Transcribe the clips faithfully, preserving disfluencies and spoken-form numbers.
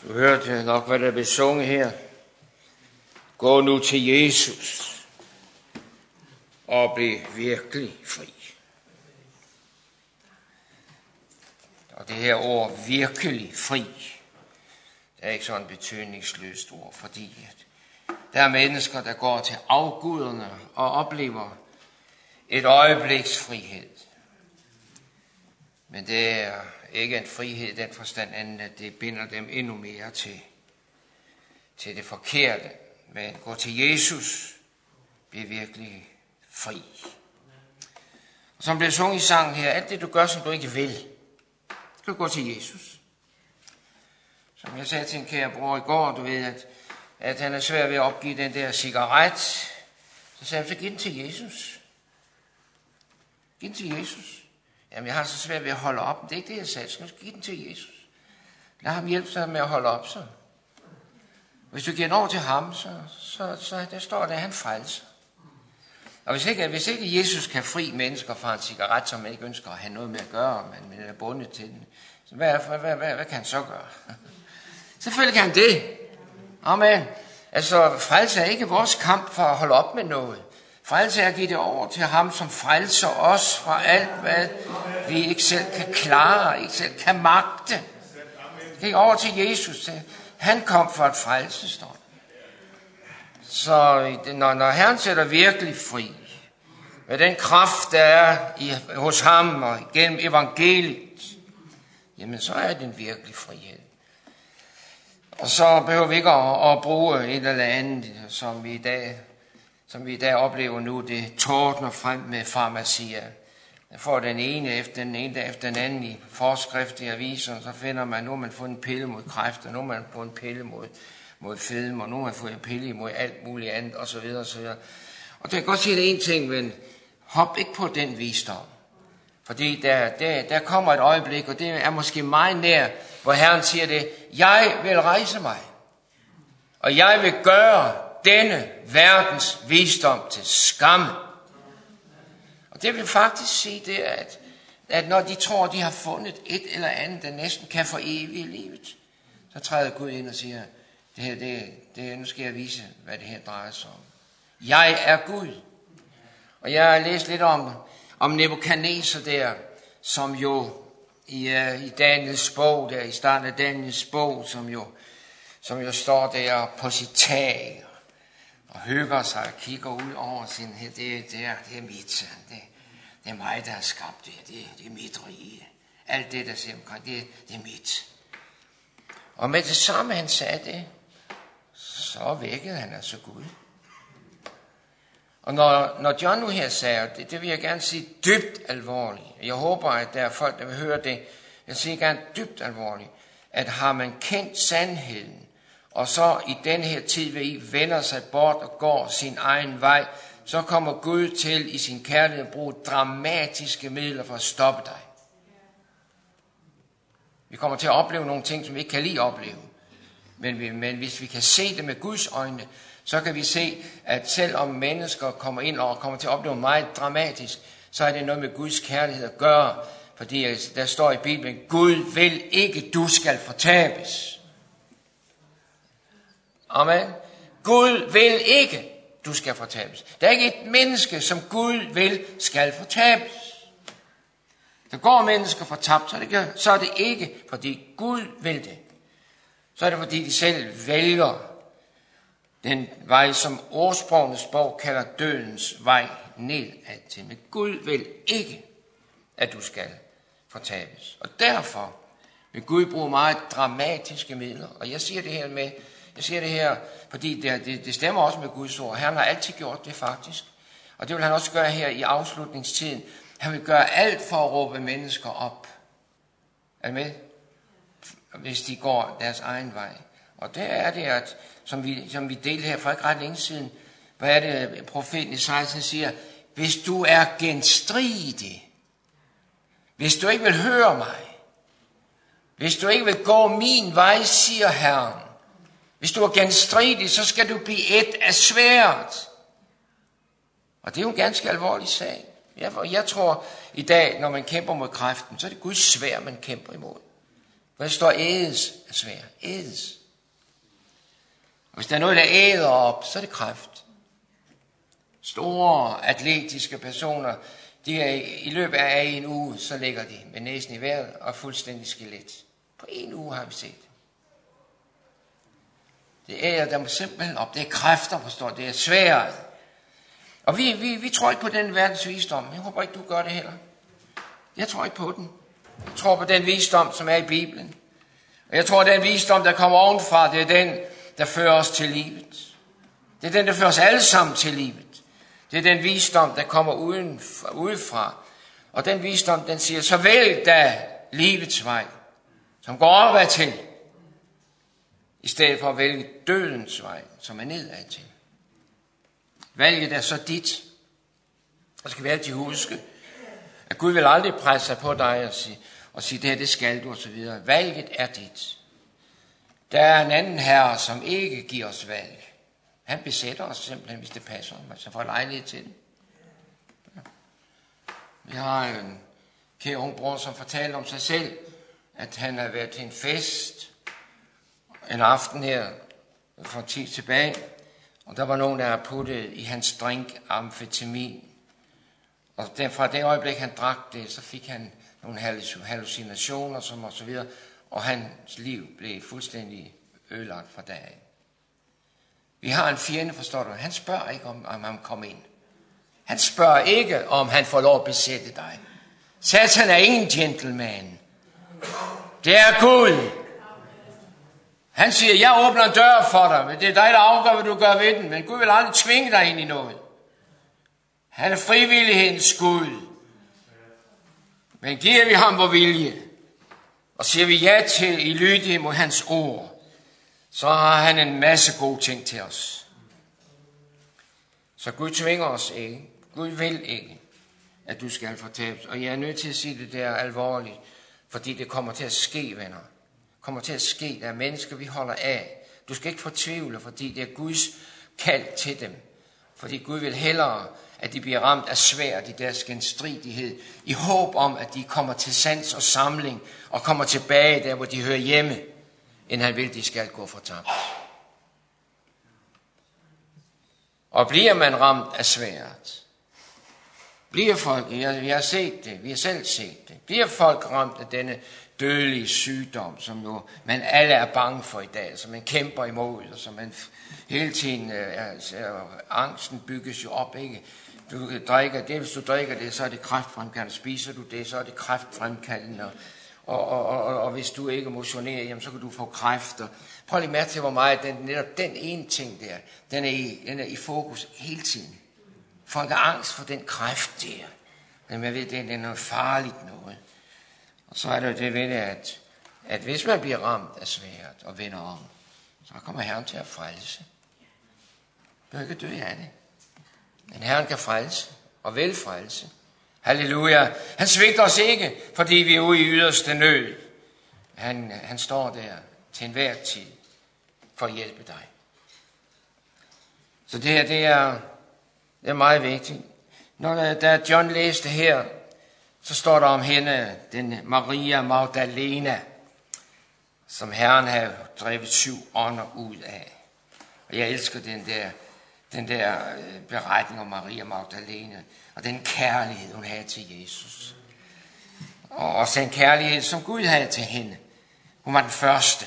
Du hørte nok, hvad der blev sunget her. Gå nu til Jesus og bliv virkelig fri. Og det her ord, virkelig fri, det er ikke sådan et betydningsløst ord, fordi der er mennesker, der går til afguderne og oplever et øjebliks frihed. Men det er ikke en frihed i den forstand anden, at det binder dem endnu mere til, til det forkerte. Men gå til Jesus, bliver virkelig fri. Og som blev sunget i sangen her, alt det du gør, som du ikke vil, skal du gå til Jesus. Som jeg sagde til en kære bror i går, du ved, at, at han er svær ved at opgive den der cigaret. Så sagde han, så giv den til Jesus. Giv den til Jesus. Jamen, jeg har så svært ved at holde op. Det er ikke det, jeg sagde. Så giv den til Jesus. Lad ham hjælpe sig med at holde op, så. Hvis du giver den over til ham, så, så, så der står der, at han frelser. Og hvis ikke, hvis ikke Jesus kan fri mennesker fra en cigaret, som man ikke ønsker at have noget med at gøre, men man er bundet til den, så hvad, hvad, hvad, hvad, hvad kan han så gøre? Selvfølgelig kan han det. Amen. Altså, frelse er ikke vores kamp for at holde op med noget. Frelse er at give det over til ham, som frelser os fra alt, hvad vi ikke selv kan klare, ikke selv kan magte. Giv over til Jesus. Han kom for at frelse, står. Så når, når Herren sætter virkelig fri, med den kraft, der er i, hos ham og gennem evangeliet, jamen så er det en virkelig frihed. Og så behøver vi ikke at, at bruge et eller andet, som vi i dag, som vi i dag oplever nu, det tordner frem med farmacier. Jeg får den ene efter den ene efter den anden i forskrift i aviserne, så finder man, nu har man fået en pille mod kræft, og nu har man fået en pille mod, mod fedme, og nu har man fået en pille mod alt muligt andet, og så videre, og så videre. Og det kan godt sige det en ting, men hop ikke på den visdom. Fordi der, der, der kommer et øjeblik, og det er måske meget nær, hvor Herren siger det, jeg vil rejse mig, og jeg vil gøre denne verdens visdom til skam. Og det vil faktisk sige det, at, at når de tror, de har fundet et eller andet, der næsten kan forevige livet, så træder Gud ind og siger, det her, det, det, nu skal jeg vise, hvad det her drejer sig om. Jeg er Gud. Og jeg har læst lidt om, om Nebukadneser der, som jo i, uh, i Daniels bog, der i starten af Daniels bog, som jo, som jo står der på sit tag, og hygger sig og kigger ud over sin, det, det, er, det er mit, det, det er mig, der har skabt det, det, det er mit rige. Alt det, der siger omkring, det, det er mit. Og med det samme, han sagde det, så vækkede han altså Gud. Og når, når John nu her sagde, det, det vil jeg gerne sige dybt alvorligt. Jeg håber, at der er folk, der vil høre det. Jeg siger gerne dybt alvorligt, at har man kendt sandheden, og så i den her tid, hvor I vender sig bort og går sin egen vej, så kommer Gud til i sin kærlighed at bruge dramatiske midler for at stoppe dig. Vi kommer til at opleve nogle ting, som vi ikke kan lide at opleve. Men, vi, men hvis vi kan se det med Guds øjne, så kan vi se, at selvom mennesker kommer ind og kommer til at opleve meget dramatisk, så er det noget med Guds kærlighed at gøre. Fordi der står i Bibelen, Gud vil ikke, du skal fortabes. Amen. Gud vil ikke, du skal fortabes. Der er ikke et menneske, som Gud vil, skal fortabes. Der går mennesker fortabt, så er det, så er det ikke, fordi Gud vil det. Så er det, fordi de selv vælger den vej, som ordsprogenes bog kalder dødens vej nedad til. Men Gud vil ikke, at du skal fortabes. Og derfor vil Gud bruge meget dramatiske midler. Og jeg siger det her med, jeg siger det her, fordi det, det, det stemmer også med Guds ord. Han har altid gjort det faktisk. Og det vil han også gøre her i afslutningstiden. Han vil gøre alt for at råbe mennesker op. Er I med? Hvis de går deres egen vej. Og det er det, at, som, vi, som vi delte her for ikke ret længe siden, hvad er det, profeten Esajas siger? Hvis du er genstridig, hvis du ikke vil høre mig, hvis du ikke vil gå min vej, siger Herren, hvis du er genstridig, så skal du blive et af sværdet. Og det er jo en ganske alvorlig sag. Jeg, jeg tror i dag, når man kæmper mod kræften, så er det Guds sværd, man kæmper imod. Hvor der står ædes er svært. Ædes. Og hvis der er noget, der æder op, så er det kræft. Store atletiske personer, de er i løbet af en uge, så ligger de med næsen i vejret og fuldstændig skelet. På en uge har vi set det. Det æder dem simpelthen op. Det er kræfter, forstår det er svært. Og vi, vi, vi tror ikke på den verdens visdom. Jeg håber ikke, du gør det heller. Jeg tror ikke på den. Jeg tror på den visdom, som er i Bibelen. Og jeg tror, at den visdom, der kommer ovenfra, det er den, der fører os til livet. Det er den, der fører os alle sammen til livet. Det er den visdom, der kommer uden, udefra. Og den visdom, den siger, så vælg da livets vej, som går opad til, i stedet for at vælge dødens vej, som er nedad til. Valget er så dit. Og skal vi altid huske, at Gud vil aldrig presse sig på dig og sige, og sige det her, det skal du, og så videre. Valget er dit. Der er en anden herre, som ikke giver os valg. Han besætter os simpelthen, hvis det passer, så får lejlighed til det. Ja. Vi har en kære ung bror, som fortalte om sig selv, at han har været til en fest en aften her for en tid tilbage, og der var nogen, der havde puttet i hans drink amfetamin. Og den, fra det øjeblik, han drak det, så fik han nogle hallucinationer som og så videre, og hans liv blev fuldstændig ødelagt fra dag af. Vi har en fjende, forstår du? Han spørger ikke, om, om han kommer ind. Han spørger ikke, om han får lov at besætte dig. Satan er ingen gentleman. Det er Gud. Han siger, jeg åbner en dør for dig, men det er dig, der afgør, hvad du gør ved den. Men Gud vil aldrig tvinge dig ind i noget. Han er frivillighedens Gud. Men giver vi ham vor vilje, og siger vi ja til i lydighed mod hans ord, så har han en masse gode ting til os. Så Gud tvinger os ikke. Gud vil ikke, at du skal fortabes. Og jeg er nødt til at sige det der alvorligt, fordi det kommer til at ske, venner. Det kommer til at ske. Der er mennesker, vi holder af. Du skal ikke fortvivle, fordi det er Guds kald til dem. Fordi Gud vil hellere, at de bliver ramt af svært i deres genstridighed, i håb om, at de kommer til sans og samling, og kommer tilbage der, hvor de hører hjemme, end han vil, de skal gå fortabt. Og bliver man ramt af svært, bliver folk, jeg, jeg har set det, vi har selv set det, bliver folk ramt af denne dødelige sygdom, som jo man alle er bange for i dag, som man kæmper imod, og som man hele tiden, er, er, angsten bygges jo op, ikke? Du drikker det, hvis du drikker det, så er det kræftfremkaldende. Spiser du det, så er det kræftfremkaldende. Og, og, og, og, og hvis du ikke motionerer, jamen, så kan du få kræfter. Prøv lige mærke til, hvor meget den, netop den ene ting der, den er, i, den er i fokus hele tiden. Folk har angst for den kræft der. Men jeg ved, det er noget farligt noget. Og så er det jo det ved det, at, at hvis man bliver ramt af svært og vender om, så kommer Herren til at frelse. Du kan ikke dø af det. Men Herren kan frelse og vil frelse. Halleluja. Han svigter os ikke, fordi vi er ude i yderste nød. Han, han står der til enhver tid for at hjælpe dig. Så det her, det er, det er meget vigtigt. Når da John læste her, så står der om hende, den Maria Magdalena, som Herren har drevet syv ånder ud af. Og jeg elsker den der, den der beretning om Maria Magdalena, og den kærlighed, hun havde til Jesus. Og også den kærlighed, som Gud havde til hende. Hun var den første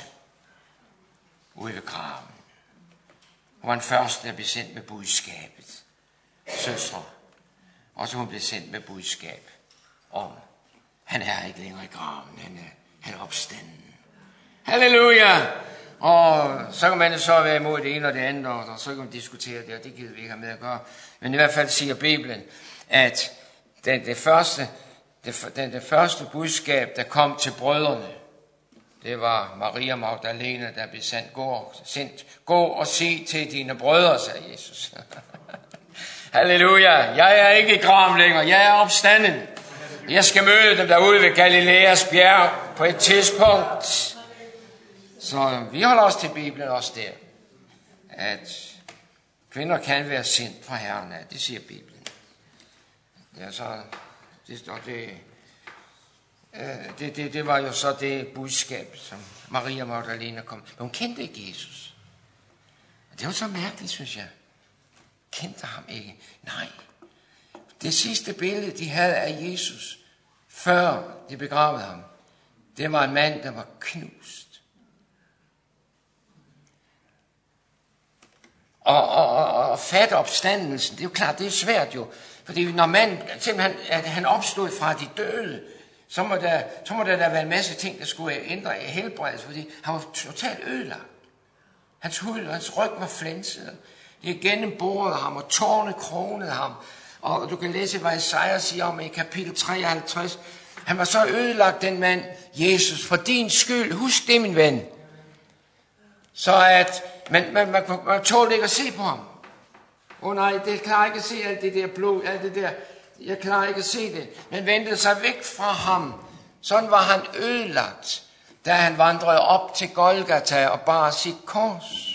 ude ved graven. Hun var den første, der blev sendt med budskabet. Søstre. Og så hun blev sendt med budskab om, han er ikke længere i graven, han er, han er opstanden. Halleluja! Og så kan man så være imod det ene og det andet, og så kan man diskutere det, og det gider vi ikke have med at gøre. Men i hvert fald siger Bibelen, at det, det, første, det, det, det første budskab, der kom til brødrene, det var Maria Magdalena, der blev sendt, gå, sendt, gå og sig til dine brødre, sagde Jesus. Halleluja, jeg er ikke i graven længere, jeg er opstanden. Jeg skal møde dem derude ved Galileas bjerg på et tidspunkt. Så vi holder os til Bibelen også der, at kvinder kan være sendt fra Herren af, det siger Bibelen. Ja, så det står det, det, det, det var jo så det budskab, som Maria Magdalene kom. Men hun kendte ikke Jesus. Det var så mærkeligt, synes jeg. Kendte ham ikke. Nej. Det sidste billede, de havde af Jesus, før de begravede ham, det var en mand, der var knust. Og, og, og, og fatte opstandelsen, det er jo klart, det er svært jo. Fordi når man simpelthen, at han opstod fra de døde, så må der, så må der, der være en masse ting, der skulle ændre helbredes, fordi han var totalt ødelagt. Hans hud og hans ryg var flænset. Det gennemborede ham, og tårne kronede ham. Og du kan læse, hvad Esajas siger om i kapitel treoghalvtreds. Han var så ødelagt, den mand, Jesus, for din skyld. Husk det, min ven. Så at man, man, man, man, man tålte ikke at se på ham. Åh oh, nej, det klarer ikke at se alt det der blod, alt det der. Jeg klarer ikke at se det. Man vendte sig væk fra ham. Sådan var han ødelagt, da han vandrede op til Golgata og bar sit kors.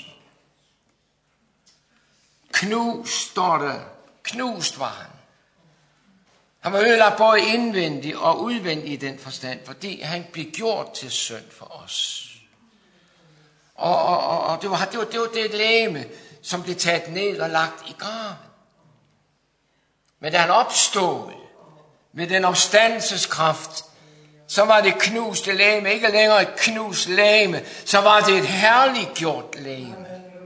Knust, står der. Knust var han. Han var ødelagt både indvendigt og udvendigt i den forstand, fordi han blev gjort til synd for os. Og, og, og, og det, var, det, var, det var det legeme, som blev taget ned og lagt i graven. Men da han opstod med den opstandelseskraft, så var det knuste legeme, ikke længere et knust legeme, så var det et herliggjort legeme.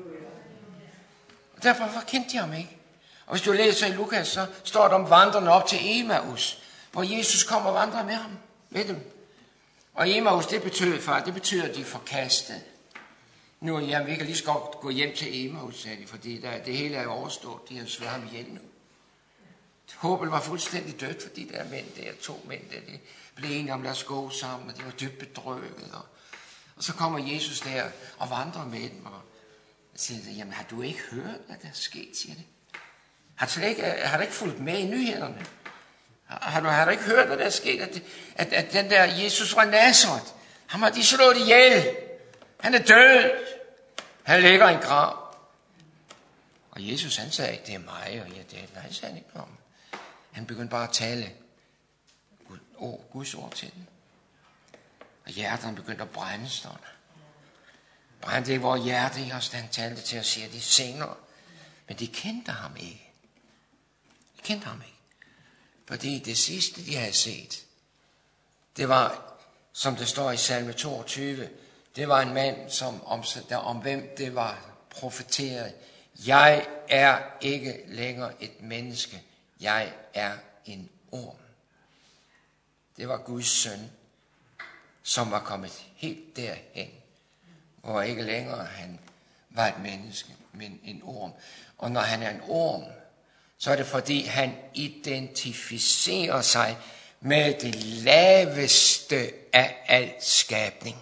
Og derfor kendte de ham ikke. Og hvis du læser i Lukas, så står der om vandrene op til Emmaus, hvor Jesus kom og vandrede med ham, med dem. Og Emmaus, det betyder, far, det betyder, at de er forkastet. Nu, jamen, vi kan lige så godt gå hjem til Emmaus, sagde de, fordi der, det hele er jo overstået. De har slået ham ihjel nu. Håbet var fuldstændig dødt for de der mænd, der to mænd, der de blev enige om, lad os gå sammen, og de var dybt bedrøvet. Og, og så kommer Jesus der og vandrer med dem, og siger, jamen har du ikke hørt, hvad der er sket, siger det. Har du ikke, har du ikke fulgt med i nyhederne? Har du, har du ikke hørt, hvad der er sket? At, at, at den der Jesus fra Nazareth, ham har de slået ihjel. Han er død. Han ligger i en grav. Og Jesus, han sagde ikke, det er mig, og ja, det er, nej, han sagde ikke noget om. Han begyndte bare at tale Guds ord til den. Og hjerterne begyndte at brænde, står der. Brændte ikke vores hjerte i os, da han talte til os, siger de senere. Men de kendte ham ikke. De kendte ham ikke. Fordi det sidste, de havde set, det var, som det står i salme toogtyve, det var en mand, som om, der, om hvem det var profeteret. Jeg er ikke længere et menneske. Jeg er en orm. Det var Guds søn, som var kommet helt derhen, hvor ikke længere han var et menneske, men en orm. Og når han er en orm, så er det fordi, han identificerer sig med det laveste af al skabning.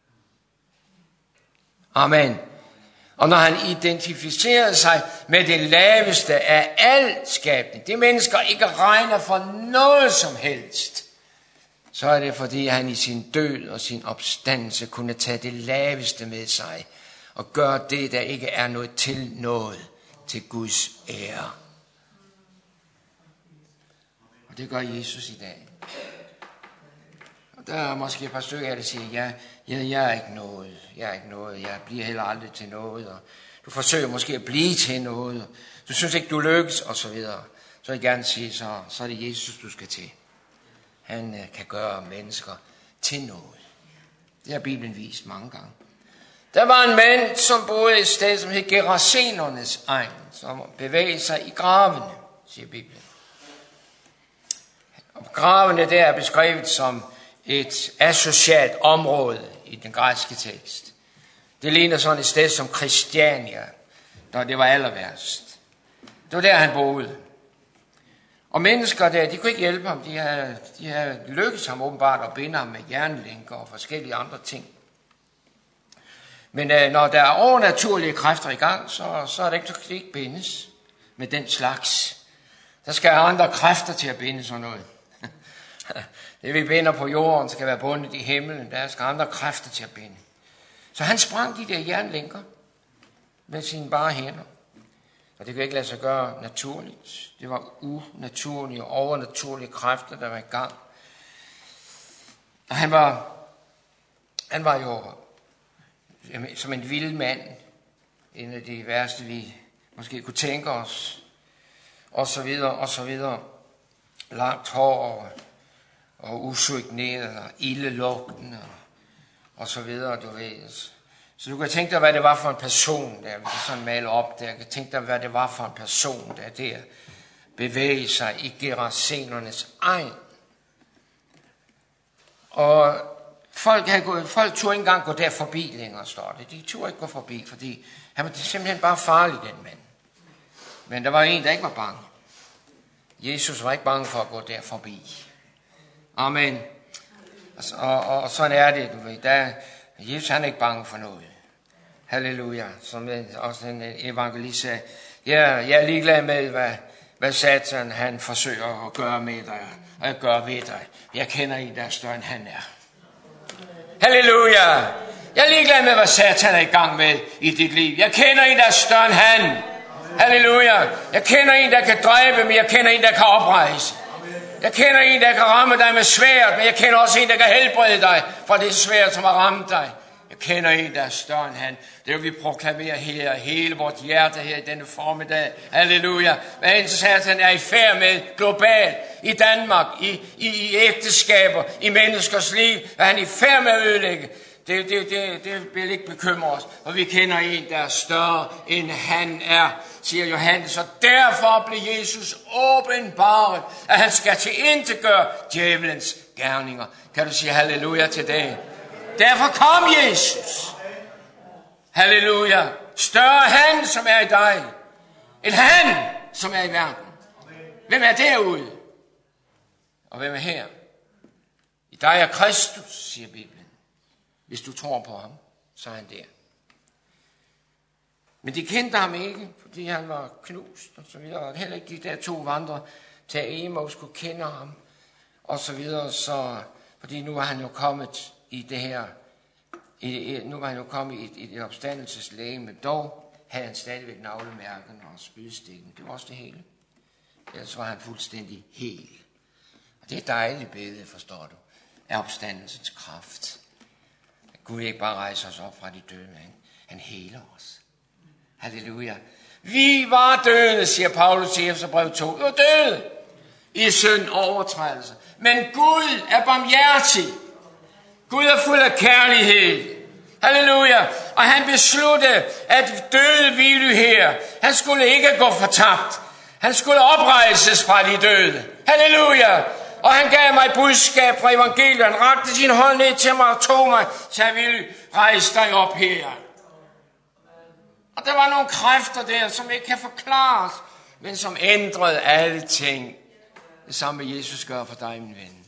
Amen. Og når han identificerer sig med det laveste af al skabning, det mennesker ikke regner for noget som helst, så er det fordi, han i sin død og sin opstandelse kunne tage det laveste med sig og gøre det, der ikke er noget til noget, til Guds ære. Og det gør Jesus i dag. Og der er måske et par stykker af der siger, ja, ja, jeg er ikke noget, jeg er ikke noget, jeg bliver heller aldrig til noget, og du forsøger måske at blive til noget, og du synes ikke, du lykkes, og så videre. Så vil jeg gerne sige, så, så er det Jesus, du skal til. Han øh, kan gøre mennesker til noget. Det har Bibelen vist mange gange. Der var en mand, som boede i et sted, som hed Gerasenernes egen, som bevægede sig i gravene, siger Bibelen. Og gravene der er beskrevet som et asocialt område i den græske tekst. Det ligner sådan et sted som Christiania, når det var aller værst. Det var der, han boede. Og mennesker der, de kunne ikke hjælpe ham. De havde, de havde lykkedes ham åbenbart at binde ham med jernlænker og forskellige andre ting. Men øh, når der er overnaturlige kræfter i gang, så, så er det ikke, så kan det ikke bindes med den slags. Der skal andre kræfter til at binde sådan noget. Det vi binder på jorden skal være bundet i himlen. Der skal andre kræfter til at binde. Så han sprang de der jernlænker med sine bare hænder. Og det kunne ikke lade sig gøre naturligt. Det var unaturlige og overnaturlige kræfter, der var i gang. Og han var, han var jo som en vild mand. En af de værste, vi måske kunne tænke os. Og så videre, og så videre. Langt hår og, og usigneret og ildelugtende og, og så videre, du ved. Så du kan tænke dig, hvad det var for en person der. Vi kan sådan male op der. Du kan tænke dig, hvad det var for en person der der bevægede sig i Gerasenernes egen. Og folk, havde gået, folk turde ikke engang gå der forbi længere, står det. De turde ikke gå forbi, fordi han var simpelthen bare farlig, den mand. Men der var en, der ikke var bange. Jesus var ikke bange for at gå der forbi. Amen. Og, og, og sådan er det, du ved. Der, Jesus han er ikke bange for noget. Halleluja. Som også en evangelist sagde. Ja, jeg er ligeglad med, hvad, hvad Satan han forsøger at gøre med dig. Og at gøre ved dig. Jeg kender en, der er større end han er. Halleluja. Jeg er ligeglad med, hvad Satan er i gang med i dit liv. Jeg kender en, der er større end han. Halleluja. Jeg kender en, der kan dræbe, men jeg kender en, der kan oprejse. Jeg kender en, der kan ramme dig med svært, men jeg kender også en, der kan helbrede dig fra det svært, som har ramt dig. Jeg kender en, der er større end han. Det vil vi proklamere her, hele vort hjerte her i denne formiddag. Halleluja. Hvad end Satan er i færd med globalt, i Danmark, i, i, i ægteskaber, i menneskers liv, hvad han er i færd med at ødelægge. Det, det, det, det vil ikke bekymre os, for vi kender en, der er større end han er, siger Johannes. Og derfor blev Jesus åbenbaret, at han skal tilintetgøre djævelens gerninger. Kan du sige halleluja til det? Derfor kom Jesus. Halleluja. Større han, som er i dig, end han, som er i verden. Hvem er derude? Og hvem er her? I dig er Kristus, siger Bibelen. Hvis du tror på ham, så er han der. Men de kendte ham ikke, fordi han var knust og så videre. Og heller ikke de der to vandre til Emmaus kunne kende ham og så videre. Så, fordi nu var han jo kommet i det her, i, nu var han jo kommet i et, i et opstandelseslæge, men dog havde han stadigvæk navlemærkerne og spydstikken. Det var også det hele. Ellers var han fuldstændig hel. Og det er et dejligt billede, forstår du, af opstandelsens kraft. Gud ikke bare rejser os op fra de døde, han, han heler os. Halleluja. Vi var døde, siger Paulus i Efeserbrevet to. Vi var døde i synd og overtrædelse. Men Gud er barmhjertig. Gud er fuld af kærlighed. Halleluja. Og han besluttede, at døde hvile her. Han skulle ikke gå fortabt. Han skulle oprejses fra de døde. Halleluja. Og han gav mig et budskab fra evangeliet. Han rakte sin hånd ned til mig og tog mig, så jeg ville rejse dig op her. Og der var nogle kræfter der, som ikke kan forklares, men som ændrede alle ting. Det samme med Jesus gør for dig, min ven.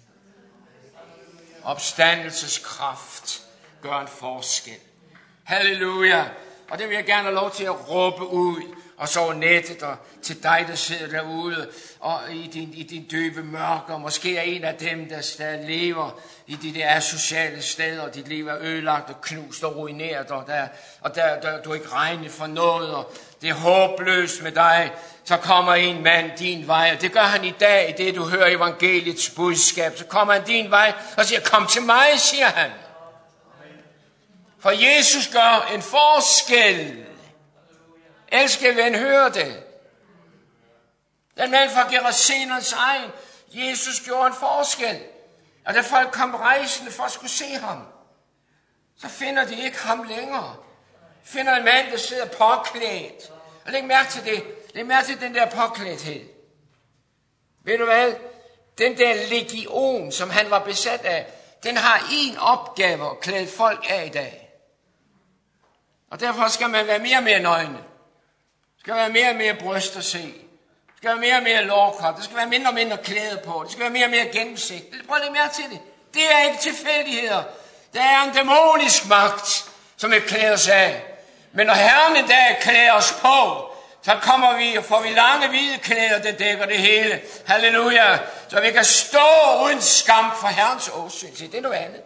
Opstandelseskraft gør en forskel. Halleluja. Og det vil jeg gerne have lov til at råbe ud. Og så nettet og til dig, der sidder derude og i din, i din dybe mørke. Og måske er en af dem, der stadig lever i de der asociale steder. Og dit liv er ødelagt og knust og ruineret. Og, der, og der, der, du er ikke regnet for noget. Og det er håbløst med dig. Så kommer en mand din vej. Og det gør han i dag, i det du hører evangeliets budskab. Så kommer han din vej og siger, kom til mig, siger han. For Jesus gør en forskel. Elskede ven, hør det. Den mand fra Gerasenernes egen, Jesus gjorde en forskel. Og da folk kom rejsende for at skulle se ham, så finder de ikke ham længere. Finder en mand, der sidder påklædt. Og læg mærke til det. Læg mærke til den der påklædthed. Ved du hvad? Den der legion, som han var besat af, den har en opgave at klæde folk af i dag. Og derfor skal man være mere og mere nøgne. Det skal være mere og mere bryst at se. Det skal være mere og mere lårkort. Det skal være mindre og mindre klæde på. Det skal være mere og mere gennemsigtigt. Prøv lige mere til det. Det er ikke tilfældigheder. Der er en dæmonisk magt, som vil klæde os af. Men når Herren en dag klæder os på, så kommer vi og får vi lange hvide klæder, det dækker det hele. Halleluja. Så vi kan stå uden skam for Herrens åsyn. Det er noget andet.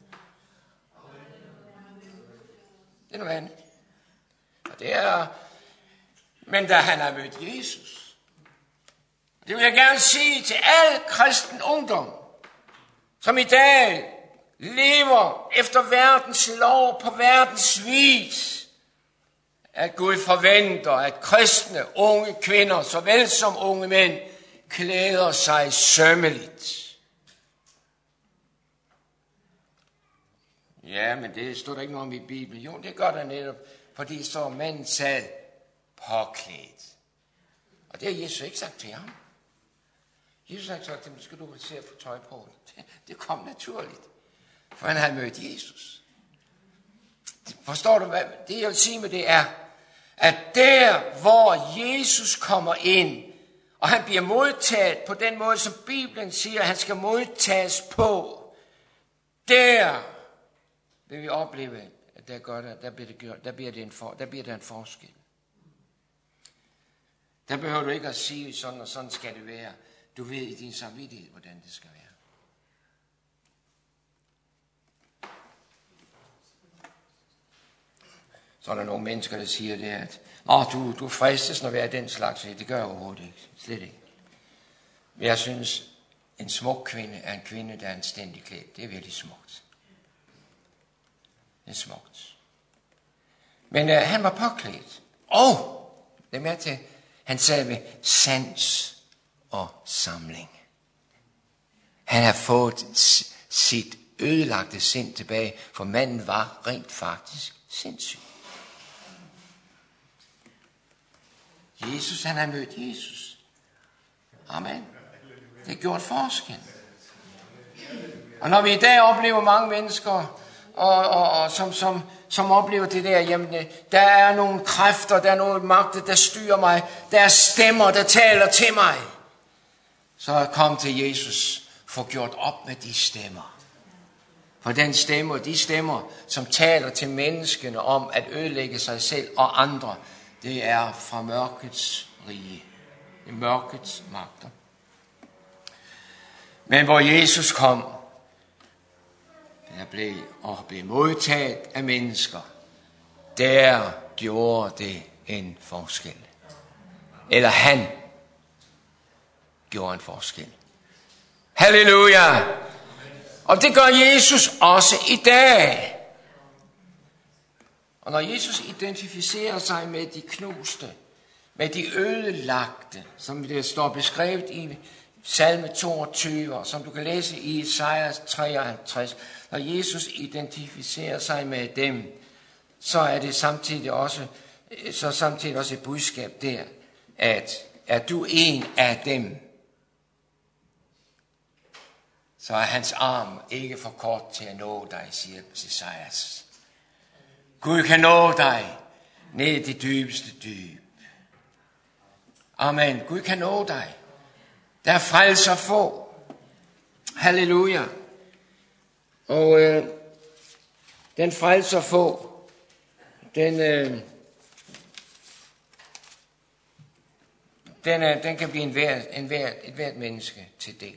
Det er noget andet. Og det er... Men da han har mødt Jesus, det vil jeg gerne sige til al kristen ungdom, som i dag lever efter verdens lov på verdens vis, at Gud forventer, at kristne unge kvinder, såvel som unge mænd, klæder sig sømmeligt. Ja, men det står der ikke noget om i Bibelen. Jo, det gør der netop, fordi så manden sad påklædt. Og det har Jesus ikke sagt til ham. Jesus har ikke sagt til ham, skal du se at få tøj på. Det, det kom naturligt, for han havde mødt Jesus. Forstår du, hvad det jeg vil sige med det er, at der, hvor Jesus kommer ind, og han bliver modtaget på den måde, som Bibelen siger, han skal modtages på, der vil vi opleve, at der, gør det, der, bliver, det gjort, der, bliver, det en for, der bliver der en forskel. Der behøver du ikke at sige, sådan og sådan skal det være. Du ved i din samvittighed, hvordan det skal være. Så er der nogle mennesker, der siger det, at Åh, du, du fristes, når vi er den slags. Det gør jeg overhovedet ikke. Slet ikke. Men jeg synes, en smuk kvinde er en kvinde, der er anstændig klædt. Det er virkelig smukt. Det er smukt. Men øh, han var påklædt. Og, det er med til, han sad med sans og samling. Han har fået sit ødelagte sind tilbage, for manden var rent faktisk sindssyg. Jesus, han har mødt Jesus. Amen. Det har gjort forskel. Og når vi i dag oplever mange mennesker, og, og, og som, som, som oplever det der, jamen, der er nogle kræfter, der er nogle magter, der styrer mig, der er stemmer, der taler til mig, så kom til Jesus, for gjort op med de stemmer. For den stemme og de stemmer, som taler til menneskene om at ødelægge sig selv og andre, det er fra mørkets rige. Det er mørkets magter. Men hvor Jesus kom, der blev og blev modtaget af mennesker, der gjorde det en forskel. Eller han gjorde en forskel. Halleluja! Og det gør Jesus også i dag. Og når Jesus identificerer sig med de knuste, med de ødelagte, som det står beskrevet i salme toogtyve, som du kan læse i Esajas treoghalvtreds, når Jesus identificerer sig med dem, så er det samtidig også, så samtidig også et budskab der, at er du en af dem, så er hans arm ikke for kort til at nå dig, siger Esajas. Gud kan nå dig ned i det dybeste dyb. Amen. Gud kan nå dig. Der er frelser få. Halleluja. Og øh, den frelser få, den, øh, den, er, den kan blive en hver, en hver, et hvert menneske til del.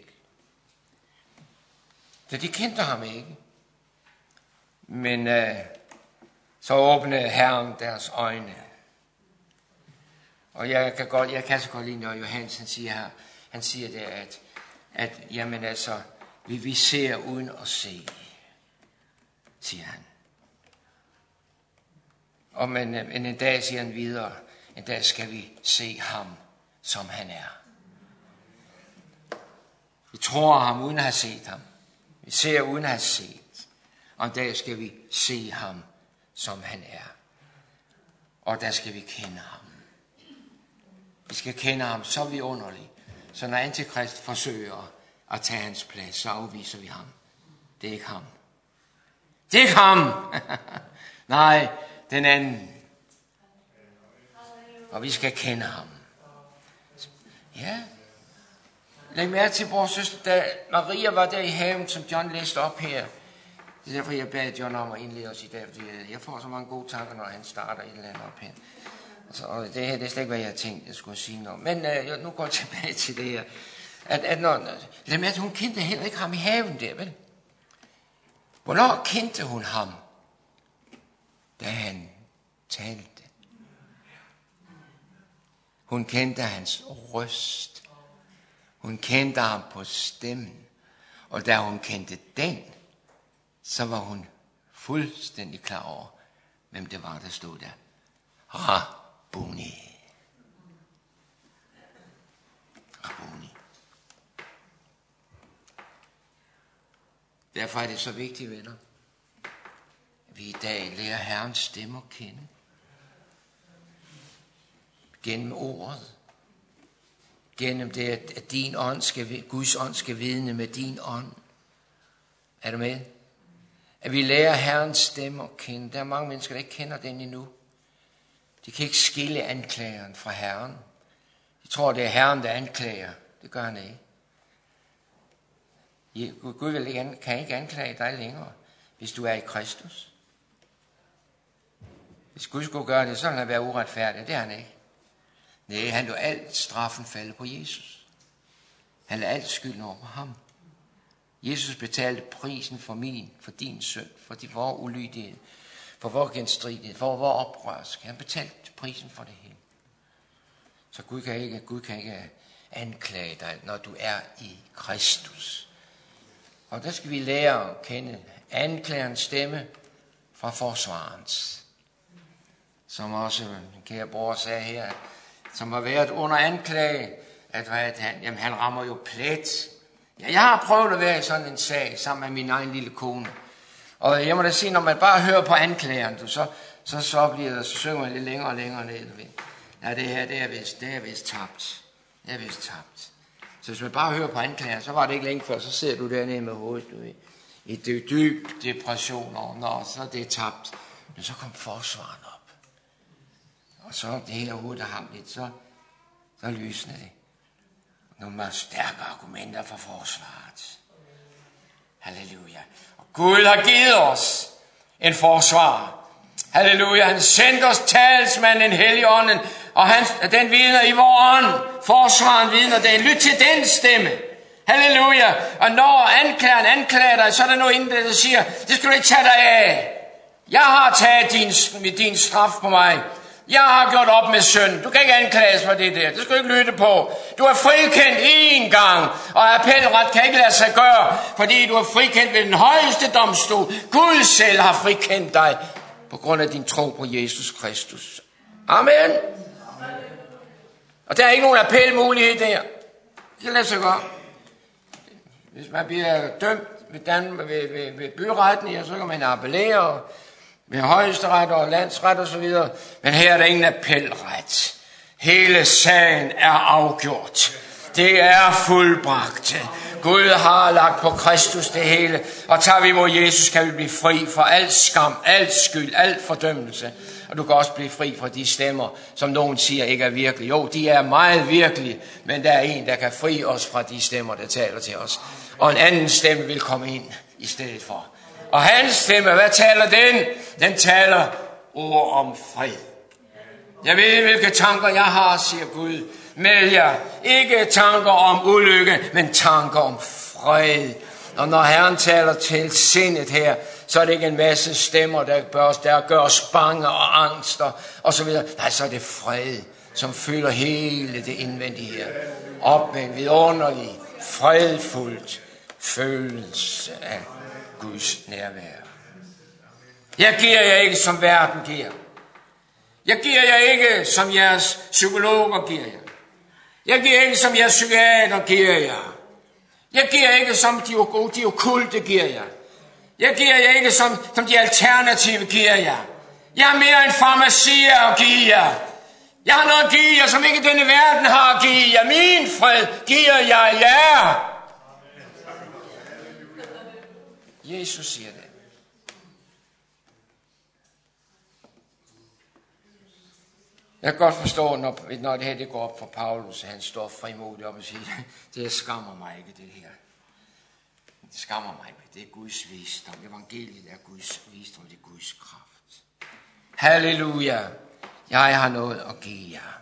Så de kendte ham ikke. Men øh, så åbnede Herren deres øjne. Og jeg kan godt, jeg kan så godt lide, når Johannes han siger her, han siger det, at, at jamen altså, vi, vi ser uden at se, siger han. Og men, men en dag, siger han videre, en dag skal vi se ham, som han er. Vi tror ham uden at have set ham. Vi ser uden at have set. Og en dag skal vi se ham, som han er. Og der skal vi kende ham. Vi skal kende ham så vidunderligt. Så når Antikrist forsøger at tage hans plads, så afviser vi ham. Det er ikke ham. Det er ikke ham. Nej, den anden. Og vi skal kende ham. Ja. Læg mærke til vores søster, da Maria var der i haven, som John læste op her. Det er derfor, jeg bad John om at indlede os i dag, fordi jeg får så mange gode tanker, når han starter et eller andet op her. Altså, og det her, det er slet ikke, hvad jeg havde tænkt, jeg skulle sige noget. Men øh, nu går jeg tilbage til det her. At, at når, lad mærke til, hun kendte heller ikke ham i haven der, vel? Hvornår kendte hun ham? Da han talte. Hun kendte hans røst. Hun kendte ham på stemmen. Og da hun kendte den, så var hun fuldstændig klar over, hvem det var, der stod der. Rabboni. Rabboni. Derfor er det så vigtigt, venner, at vi i dag lærer Herrens stemme at kende. Gennem ordet. Gennem det, at din ånd skal, Guds ånd skal vidne med din ånd. Er du med? At vi lærer Herrens stemme at kende. Der er mange mennesker, der ikke kender den endnu. De kan ikke skille anklageren fra Herren. De tror, det er Herren, der anklager. Det gør han ikke. Gud vil ikke, kan ikke anklage dig længere, hvis du er i Kristus. Hvis Gud skulle gøre det, så ville han være uretfærdig. Det er han ikke. Nej, han lå alt straffen falde på Jesus. Han lagde alt skylden over på ham. Jesus betalte prisen for min, for din synd, for de vores ulydighed, for vores genstridighed, for vores oprørsk. Han betalte prisen for det hele. Så Gud kan ikke, Gud kan ikke anklage dig, når du er i Kristus. Og der skal vi lære at kende anklagerens stemme fra forsvarens. Som også min kære bror sagde her, som har været under anklage, at han, jamen, han rammer jo plet. Ja, jeg har prøvet at være i sådan en sag sammen med min egen lille kone. Og jeg må da sige, når man bare hører på anklageren, du, så, så, så, bliver, så synger man lidt længere og længere ned. Ja, det her, det er vist, det er vist tabt. Det er vist tabt. Så hvis man bare hører på anklageren, så var det ikke længe før, så sidder du dernede med hovedet, du, i, i dyb depression over, nå, så er det tabt. Men så kom forsvaren op. Og så det hele hovedet der ham lidt, så, så lysner det. Nogle stærke argumenter for forsvaret. Halleluja. Og Gud har givet os en forsvar. Halleluja. Han sendte os talsmand, en hellig ånden, og han, den vidner i vor ånd. Forsvaren vidner den. Lyt til den stemme. Halleluja. Og når anklageren anklager dig, så er der noget inden det, der siger, det skal du ikke tage dig af. Jeg har taget din, din straf på mig. Jeg har gjort op med synd. Du kan ikke anklages for det der. Det skal du ikke lytte på. Du er frikendt én gang, og appelret kan ikke lade sig gøre, fordi du er frikendt ved den højeste domstol. Gud selv har frikendt dig på grund af din tro på Jesus Kristus. Amen. Og der er ikke nogen appelmulighed der. Det kan lade sig gøre. Hvis man bliver dømt ved, Dan, ved, ved, ved byretten, ja, så kan man appellere med højesteret og landsret og så videre. Men her er der ingen appelret. Hele sagen er afgjort. Det er fuldbragt. Gud har lagt på Kristus det hele. Og tager vi mod Jesus, kan vi blive fri for al skam, al skyld, al fordømmelse. Og du kan også blive fri fra de stemmer, som nogen siger ikke er virkelige. Jo, de er meget virkelige, men der er en, der kan fri os fra de stemmer, der taler til os. Og en anden stemme vil komme ind i stedet for. Og hans stemme, hvad taler den? Den taler ord om fred. Jeg ved, hvilke tanker jeg har, siger Gud, med jer. Ikke tanker om ulykke, men tanker om fred. Og når Herren taler til sindet her, så er det ikke en masse stemmer, der gør os, der gør os bange og angster og så videre. Nej, så er det fred, som fylder hele det indvendige her. Op med en vidunderlig, fredfuldt følelse af Guds nærvær. Jeg giver jer ikke, som verden giver. Jeg giver jer ikke, som jeres psykologer giver jer. Jeg giver ikke, som jeres psykiater giver jer. Jeg giver ikke, som de, de okkulte giver jer. Jeg giver jer ikke, som, som de alternative giver jer. Jeg har mere end farmacier at give jer. Jeg har noget at give jer, som ikke denne verden har at give jer. Min fred giver jeg jer. Jesus siger det. Jeg kan godt forstå, når, når det her det går op for Paulus, han står frimodigt op og siger, det skammer mig ikke, det her. Det skammer mig ikke. Det er Guds visdom. Evangeliet er Guds visdom, det er Guds kraft. Halleluja. Jeg har noget at give jer,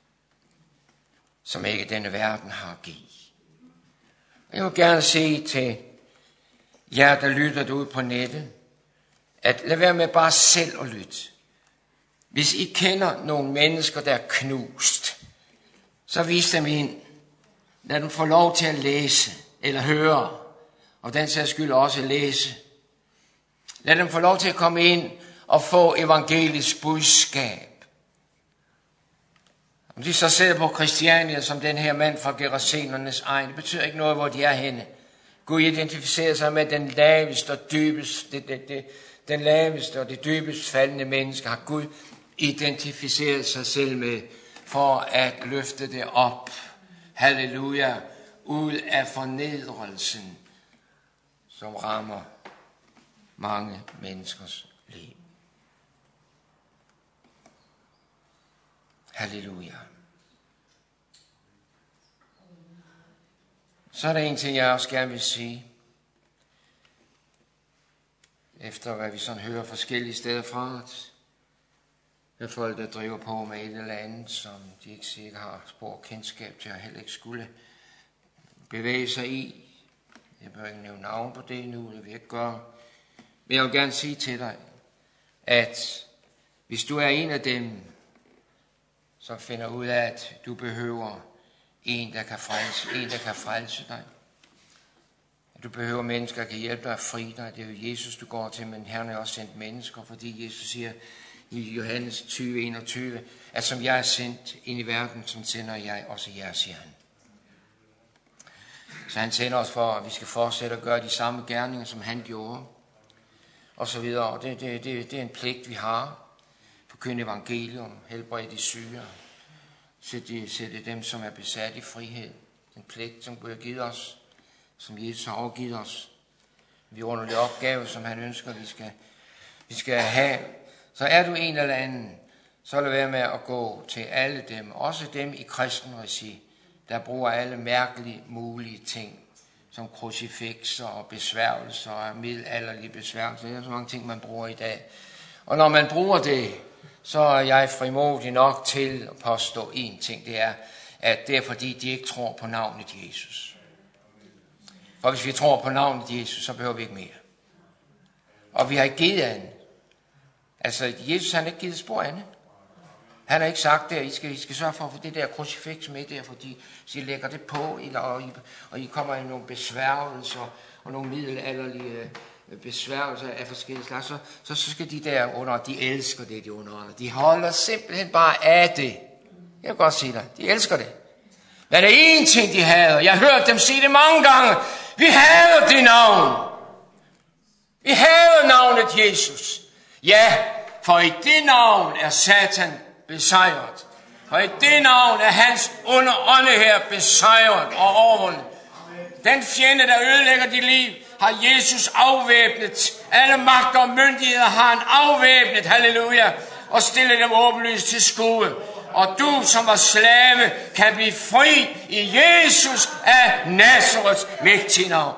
som ikke denne verden har at give. Jeg vil gerne sige til jer, der lytter derude på nettet, at lad være med bare selv at lytte. Hvis I kender nogle mennesker, der er knust, så vis dem ind. Lad dem få lov til at læse eller høre, og den sags skyld også læse Lad dem få lov til at komme ind og få evangeliets budskab. Om de så sidder på Christiania, som den her mand fra Gerasenernes egen, det betyder ikke noget, hvor de er henne. Gud identificerer sig med den laveste og dybeste, det, det, det, den laveste og det dybest faldende menneske har Gud identificeret sig selv med, for at løfte det op. Halleluja. Ud af fornedrelsen, som rammer mange menneskers liv. Halleluja. Så er der en ting, jeg også gerne vil sige. Efter hvad vi sådan hører forskellige steder fra, at folk, der driver på med et eller andet, som de ikke sikkert har spor kendskab til, og heller ikke skulle bevæge sig i. Jeg bør ikke nævne navn på det nu, det vil jeg ikke gøre. Men jeg vil gerne sige til dig, at hvis du er en af dem, som finder ud af, at du behøver en, der kan frelse, en, der kan frelse dig. At du behøver mennesker, der kan hjælpe dig at fri dig. Det er jo Jesus, du går til, men Herren har også sendt mennesker, fordi Jesus siger i Johannes tyve enogtyve, at som jeg er sendt ind i verden, som sender jeg også jer, siger han. Så han sender os for, at vi skal fortsætte at gøre de samme gerninger, som han gjorde. Og så videre. Og det, det, det, det er en pligt, vi har. Forkynde evangelium, helbrede de syge. Sætte, sætte dem, som er besat i frihed. En pligt, som Gud har givet os. Som Jesus har overgivet os. Vi under det opgave, som han ønsker, vi skal, vi skal have. Så er du en eller anden, så lad være med at gå til alle dem. Også dem i kristen regi, der bruger alle mærkelige mulige ting, som krucifixer og besværgelser og middelalderlige besværgelser. Det er så mange ting, man bruger i dag. Og når man bruger det, så er jeg frimodig nok til at påstå én ting. Det er, at det er fordi, de ikke tror på navnet Jesus. For hvis vi tror på navnet Jesus, så behøver vi ikke mere. Og vi har ikke givet andet. Altså, Jesus han har ikke givet spor andet. Han har ikke sagt det, at I skal, I skal sørge for at få det der krucifix med der, fordi I lægger det på, og I, og I kommer i nogle besværgelser, og nogle middelalderlige besværgelser af forskellige slags, så, så, så skal de der under, de elsker det, de underholder. De holder simpelthen bare af det. Jeg kan godt sige dig, de elsker det. Men der er én ting, de hader. Jeg har hørt dem sige det mange gange. Vi hader det navn. Vi hader navnet Jesus. Ja, for i det navn er Satan besejret. For i det navn er hans under ånde her besejret og overvundet. Den fjende, der ødelægger dit liv, har Jesus afvæbnet. Alle magter og myndigheder har han afvæbnet, halleluja, og stillet dem åbenlyst til skue. Og du, som var slave, kan blive fri i Jesus af Nazarets mægtige navn.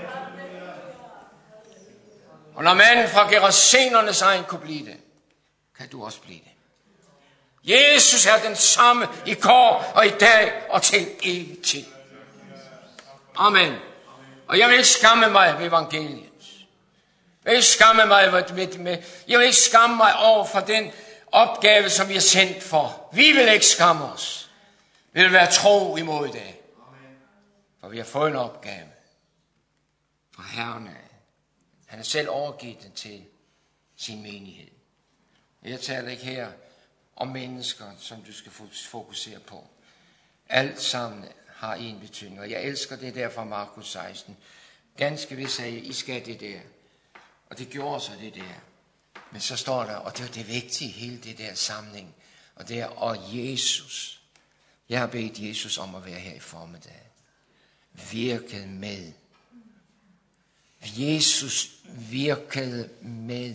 Og når manden fra Gerasenernes egen kunne blive det, kan du også blive det. Jesus er den samme i går og i dag og til evig tid. Amen. Og jeg vil ikke skamme mig ved evangeliet. Jeg vil ikke skamme mig, med, med, jeg vil ikke skamme mig over for den opgave, som vi er sendt for. Vi vil ikke skamme os. Vi vil være tro imod det. For vi har fået en opgave fra Herren af. Han har selv overgivet den til sin menighed. Jeg taler ikke her om mennesker, som du skal fokusere på. Alt sammen har en betydning. Og jeg elsker det der fra Markus seksten. Ganske vist sagde jeg, I skal det der. Og det gjorde så det der. Men så står der, og det er det vigtige, hele det der samling. Og det er, og Jesus. Jeg har bedt Jesus om at være her i formiddag. Virkede med. Jesus virkede med.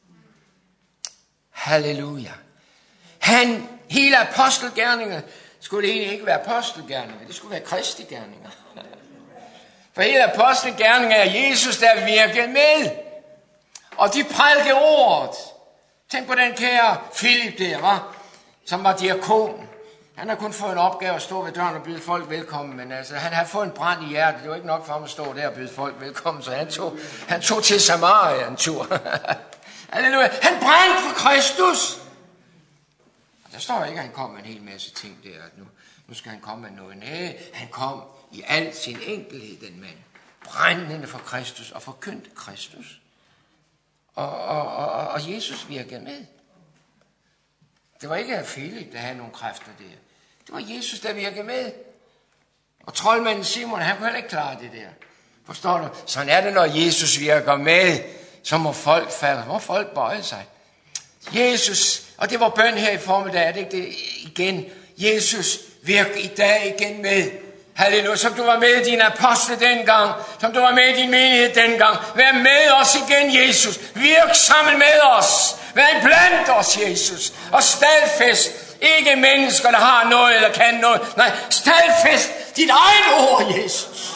Halleluja. Han, hele apostelgerninger, skulle det egentlig ikke være apostelgerninger, det skulle være Kristi gerninger. For hele apostelgerninger er Jesus, der virkede med. Og de prædikede ordet. Tænk på den kære Philip der, var, som var diakon. Han har kun fået en opgave at stå ved døren og byde folk velkommen, men altså, han havde fået en brand i hjertet. Det var ikke nok for ham at stå der og byde folk velkommen, så han tog, han tog til Samaria en tur. Halleluja. Han brændte for Kristus. Og der står ikke, at han kom med en hel masse ting der. Nu, nu skal han komme med noget. Nej, han kom i al sin enkelhed, den mand. Brændende for Kristus og forkyndte Kristus. Og, og, og, og Jesus virkede med. Det var ikke Philip, der havde nogle kræfter der. Det var Jesus, der virkede med. Og troldmanden Simon, han kunne heller ikke klare det der. Forstår du? Sådan er det, når Jesus virker med. Så må folk falde. Må folk bøje sig. Jesus, og det var bøn her i formiddag, er det ikke det igen? Jesus, virk i dag igen med. Halleluja, som du var med i din apostle dengang, som du var med i din menighed dengang. Vær med os igen, Jesus. Virk sammen med os. Vær blandt os, Jesus. Og stadfæst, ikke mennesker, der har noget eller kan noget. Nej, stadfæst dit eget ord, Jesus.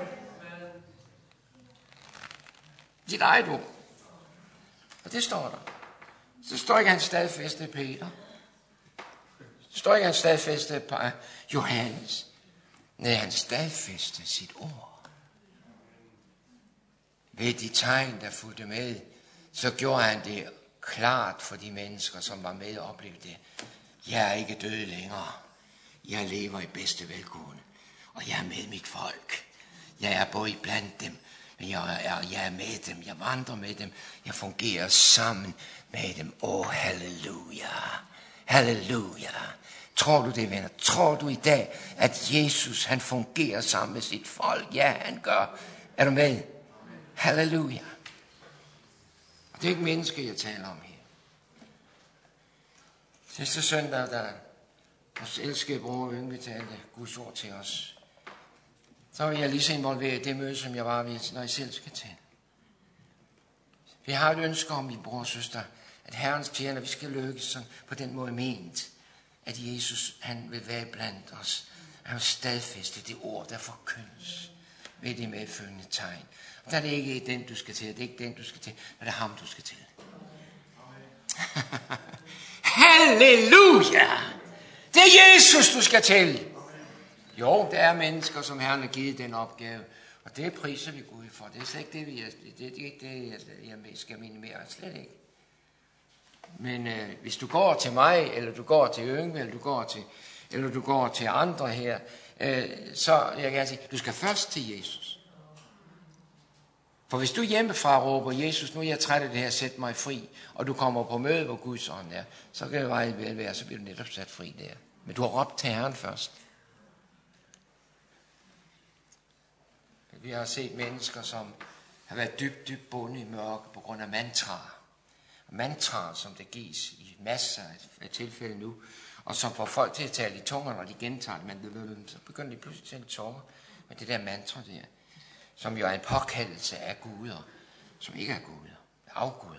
Dit eget ord. Og det står der. Så står ikke han stadfæstede Peter. Så står ikke han stadfæstede Johannes. Nej, han stadfæstede sit ord. Ved de tegn, der fulgte med, så gjorde han det klart for de mennesker, som var med og oplevede det. Jeg er ikke død længere. Jeg lever i bedste velgående. Og jeg er med mit folk. Jeg er både blandt dem, men jeg er, jeg er med dem. Jeg vandrer med dem. Jeg fungerer sammen med dem. Åh, oh, halleluja. Halleluja. Tror du det, venner? Tror du i dag, at Jesus, han fungerer sammen med sit folk? Ja, han gør. Er du med? Halleluja. Det er ikke mennesker, jeg taler om her. Sidste søndag, der vores elskede bror Yngve talte Guds ord til os, så var jeg lige så involveret i det møde, som jeg var ved, når jeg selv skal til. Vi har et ønske om, min bror og søster, at Herrens tjener, vi skal lykkes sådan på den måde ment, at Jesus, han vil være blandt os. Han vil stadfæste det ord, der forkyndes ved det medfølgende tegn. Og der er det ikke den, du skal til, det er ikke den, du skal til, men det er ham, du skal til. Halleluja! Det er Jesus, du skal til. Jo, der er mennesker, som Herren har givet den opgave, og det priser vi Gud for. Det er slet ikke det, vi er, det er ikke det, jeg skal minimere. Slet ikke. Men øh, hvis du går til mig, eller du går til Yngve, eller du går til, eller du går til andre her, øh, så jeg kan gerne sige, du skal først til Jesus. For hvis du hjemmefra råber, Jesus, nu er jeg træt af det her, sæt mig fri, og du kommer på møde, hvor Guds ånd er, så kan det være vel være, så bliver du netop sat fri der. Men du har råbt til Herren først. Vi har set mennesker, som har været dybt, dybt bundet i mørke på grund af mantraer. Mantraer, som der gives i masser af tilfælde nu, og som får folk til at tale i tunger, når de gentager det, men så begynder de pludselig at tale i tunger. Men det der mantra der, som jo er en påkaldelse af guder, som ikke er guder, afguder.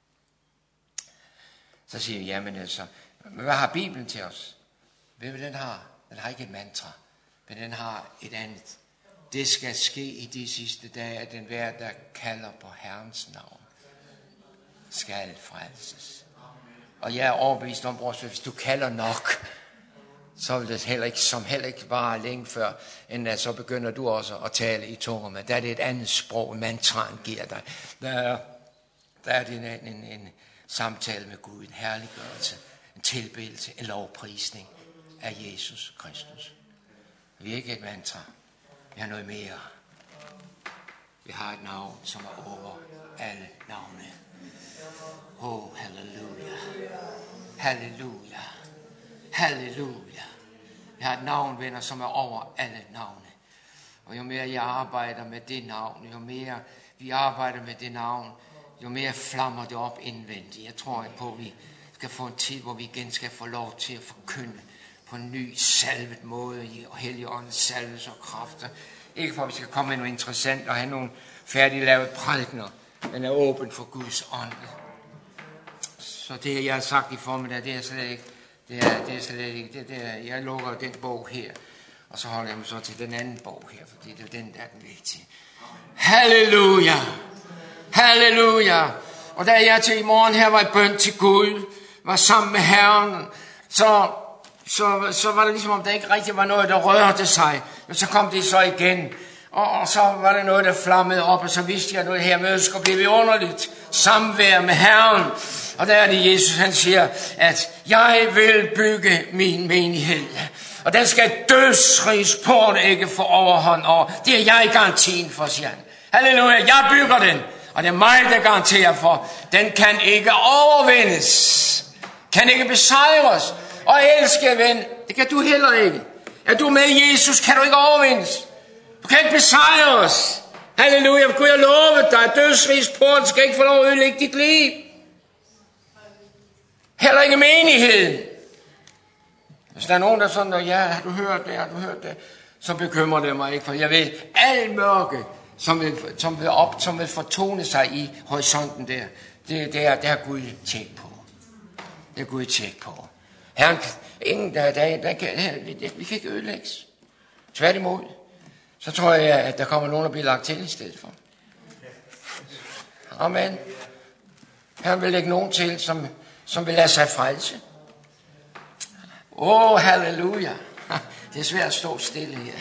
Så siger vi, jamen altså, hvad har Bibelen til os? Ved du, hvad den har? Den har ikke et mantra, men den har et andet. Det skal ske i de sidste dage, at den hver, der kalder på Herrens navn, skal frelses. Og jeg er overbevist om, bror, hvis du kalder nok, så vil det heller ikke, som heller ikke vare længe før, end at så begynder du også at tale i tunger med. Der er det et andet sprog, mantraen giver dig. Der er, der er det en, en, en samtale med Gud, en herliggørelse, en tilbedelse, en lovprisning af Jesus Kristus. Vi er ikke et mantra. Vi har noget mere. Vi har et navn, som er over alle navne. Oh, halleluja. Halleluja. Halleluja. Vi har et navn, venner, som er over alle navne. Og jo mere jeg arbejder med det navn, jo mere vi arbejder med det navn, jo mere flammer det op indvendigt. Jeg tror på, at vi skal få en tid, hvor vi igen skal få lov til at forkynde på en ny salvet måde i Helligåndens salvelse og kræfter. Ikke for, at vi skal komme med noget interessant og have nogle færdiglavede prædikener, men er åben for Guds ånd. Så det, jeg har sagt i formiddag, det er slet ikke, det er, det er slet ikke, det, det er, jeg lukker den bog her, og så holder jeg mig så til den anden bog her, fordi det er den, der er den vigtige. Halleluja! Halleluja! Og da jeg til i morgen her var i bøn til Gud, var sammen med Herren, så, så, så var det ligesom, om der ikke rigtig var noget, der rørte sig. Men så kom det så igen. Og, og så var der noget, der flammede op, og så vidste jeg, at noget her møde skulle blive underligt. Samvær med Herren. Og der er det Jesus, han siger, at jeg vil bygge min menighed. Og den skal dødsrigs port ikke få overhånd over. Det er jeg garantien for, siger han. Halleluja, jeg bygger den. Og det er mig, der garanterer for, den kan ikke overvindes. Kan ikke besejres. Og elske ven, det kan du heller ikke. Er du med Jesus, kan du ikke overvindes. Du kan ikke besejres. Halleluja, Gud jeg love dig, dødsrigs port skal ikke få lov at ødelægge dit liv. Heller ikke menigheden. Hvis der er nogen, der sådan, ja, har du hørt det, har du hørt det, så bekymrer det mig ikke, for jeg ved, al mørke, som vil, som vil, op, som vil fortone sig i horisonten der, det, det, er, det er Gud tjek på. Det er Gud tjek på. Herren, ingen der, der, der, der vi fik ødelægges. Tværtimod, så tror jeg, at der kommer nogen, der bliver lagt til i stedet for. Amen. Herren vil lægge nogen til, som, som vil lade sig frelse. Åh, oh, halleluja. Det er svært at stå stille her.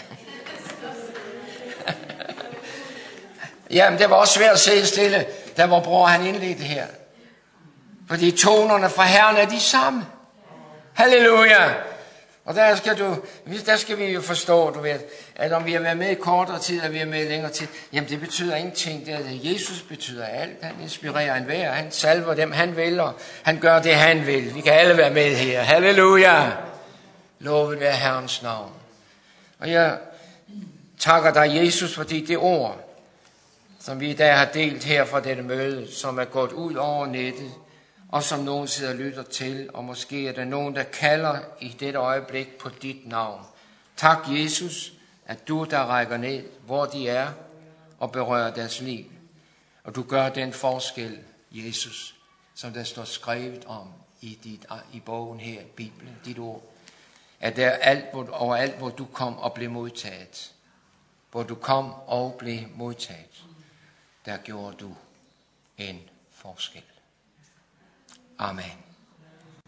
Jamen, det var også svært at sidde stille, da vor bror han indledte her. Fordi tonerne fra Herren er de samme. Halleluja. Og der skal, du, der skal vi jo forstå, du ved, at om vi har været med i kortere tid, eller vi er med i længere tid, jamen det betyder ingenting. Det er, at Jesus betyder alt. Han inspirerer enhver. Han salver dem, han vil, og han gør det, han vil. Vi kan alle være med her. Halleluja. Lovet være Herrens navn. Og jeg takker dig, Jesus, fordi det ord, som vi i dag har delt her fra dette møde, som er gået ud over nettet, og som nogen sidder og lytter til, og måske er der nogen, der kalder i dette øjeblik på dit navn. Tak, Jesus, at du der rækker ned, hvor de er, og berører deres liv. Og du gør den forskel, Jesus, som der står skrevet om i, dit, i bogen her, Bibelen, dit ord. At der alt, hvor, overalt, hvor du kom og blev modtaget, hvor du kom og blev modtaget, der gjorde du en forskel. Amen.